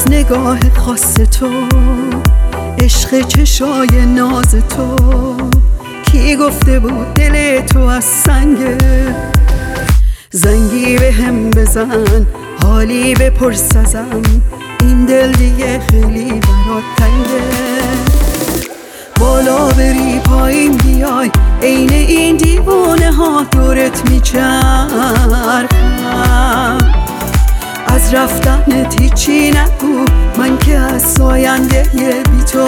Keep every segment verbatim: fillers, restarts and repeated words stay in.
نگاه خاص تو، عشق چشای ناز تو. کی گفته بود دل تو از سنگه؟ زنگی به هم بزن، حالی بپرس ازم، این دل دیگه خیلی برات تنگه. بالا بری پایین بیای، عین این دیوانه ها دورت میچرخم. از رفتنت هیچی نگو، من که از آینده بی تو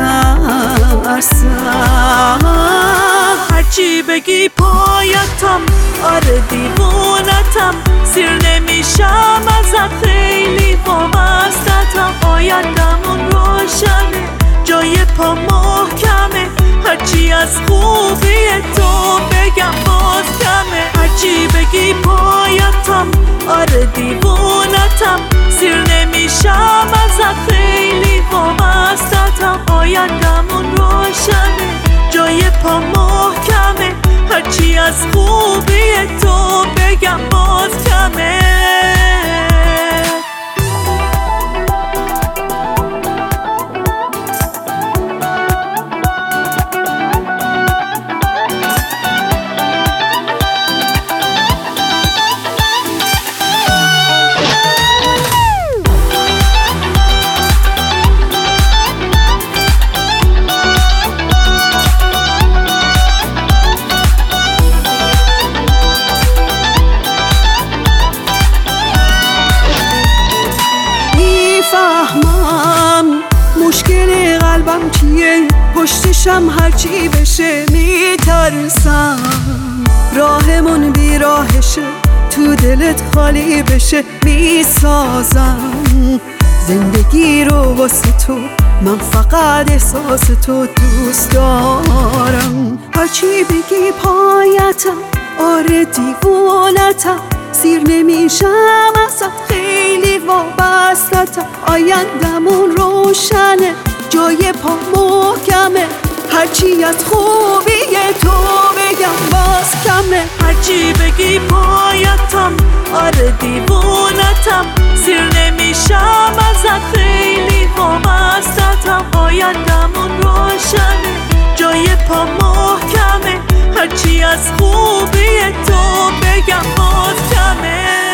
میترسم. هرچی بگی پایتم، آره دیوونتم، سیر نمیشم ازت، خیلی وابستتم. آیندمون روشنه، جای پا محکمه، هرچی از خوبی تو بگم باز کمه. هرچی بگی پایتم، آره دیوونتم، سیر نمیشم ازت، خیلی وابستتم. آیندمون روشنه، جای پا محکمه، هرچی از خوبی تو بگم باز کمه. فهمم مشکل قلبم چیه، پشتشم هرچی بشه میترسم. راهمون بیراهشه، تو دلت خالی بشه میسازم. زندگی رو واسه تو، من فقط احساس تو دوست دارم. هرچی بگی پایتم، آره دیوونتم، سیر نمیشم ازت، خیلی وابستتم. آیندمون روشنه، جای پا محکمه، هرچی از خوبی تو بگم باز کمه. هرچی بگی پایتم، آره دیوونتم، سیر نمیشم ازت، خیلی وابستتم. آیندمون روشنه، جای پا محکمه، هرچی از خوبی تو بگم باز کمه.